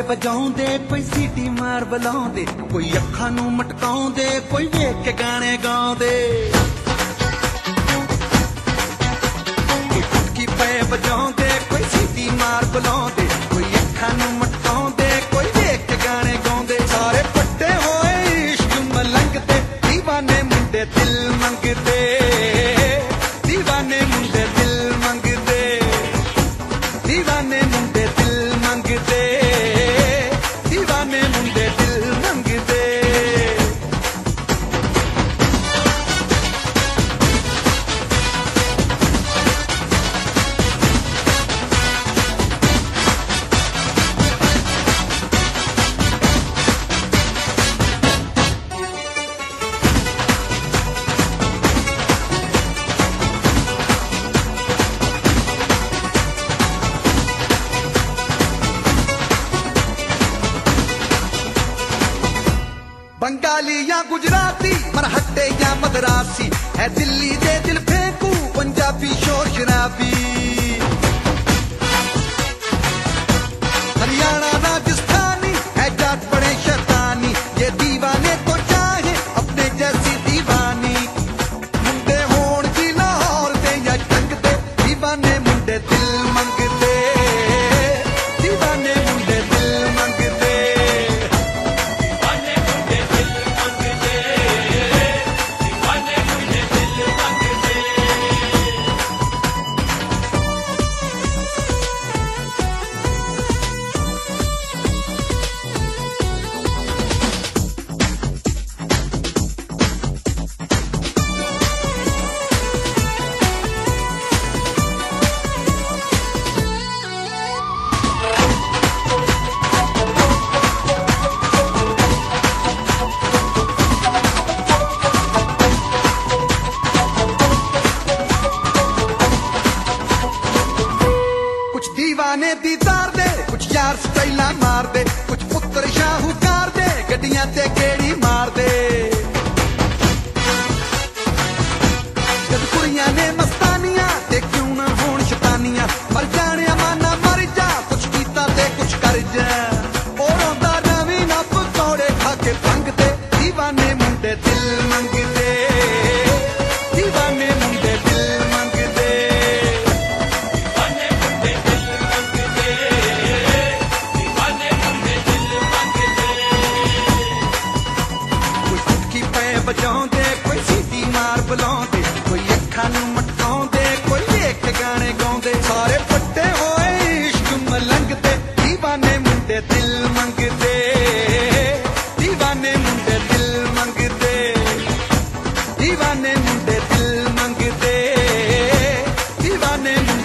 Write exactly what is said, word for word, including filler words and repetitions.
ਵਜਾਉਂਦੇ ਕੋਈ ਸੀਟੀ ਮਾਰ ਬੁਲਾਉਂਦੇ ਕੋਈ ਅੱਖਾਂ ਨੂੰ ਮਟਕਾਉਂਦੇ ਕੋਈ ਵੇਖ ਕੇ ਗਾਣੇ ਗਾਉਂਦੇ ਕੋਈ ਟੁਟਕੀ ਪਏ ਵਜਾਉਂਦੇ ਕੋਈ ਸੀਟੀ ਮਾਰ ਬੁਲਾਉਂਦੇ ਕੋਈ ਅੱਖਾਂ ਨੂੰ ਮਟਕਾਉਂਦੇ ਕੋਈ ਵੇਖ ਕੇ ਗਾਣੇ ਗਾਉਂਦੇ ਸਾਰੇ ਪੱਟੇ ਹੋਏ ਇਸ਼ਕ ਮਲੰਗ ਤੇ دیਵਾਨੇ ਮੁੰਡੇ ਦਿਲ ਮੰਗਦੇ دیਵਾਨੇ ਮੁੰਡੇ ਦਿਲ ਮੰਗਦੇ دیਵਾਨੇ ਮੁੰਡੇ ਦਿਲ ਮੰਗਦੇ دیਵਾਨੇ ਮੁੰਡੇ ਦਿਲ ਮੰਗਦੇ बंगाली या गुजराती मरहट्टे या मदरासी है दिल्ली दे दिल फेंकू पंजाबी शोर शराबी हरियाणा राजस्थानी है जाट बड़े शैतानी ये दीवाने तो चाहे अपने जैसी दीवानी मुंडे होण की लाहौर दे या टंग दे दीवाने मुंडे दिल मंगदे दीवाने मुंडे दिल मंगदे दीवाने दीदार दे कुछ यार स्टाइला मार दे कुछ पुत्र शाहूकार दे गड्डियां ते गेड़ी मार दे जद कुड़ियां ने मस्तानियां ते क्यों ना होण शैतानियां मर जाने माना मर जा कुछ कीता ते कुछ कर जा और रोंदा रवी ना पकौड़े खा के भंग दे दीवाने मुंडे दिल मंगदे दीवाने मुंडे दिल मंगदे ਵਜਾਉਂਦੇ ਕੋਈ ਸੀਟੀ ਮਾਰ ਬੁਲਾਉਂਦੇ ਕੋਈ ਅੱਖਾਂ ਨੂੰ ਮਟਕਾਉਂਦੇ ਕੋਈ ਵੇਖ ਕੇ ਗਾਣੇ ਗਾਉਂਦੇ ਸਾਰੇ ਪੱਟੇ ਹੋਏ ਇਸ਼ਕ ਮਲੰਗ ਤੇ دیਵਾਨੇ ਮੁੰਡੇ ਦਿਲ ਮੰਗਦੇ دیਵਾਨੇ ਮੁੰਡੇ ਦਿਲ ਮੰਗਦੇ دیਵਾਨੇ ਮੁੰਡੇ ਦਿਲ ਮੰਗਦੇ دیਵਾਨੇ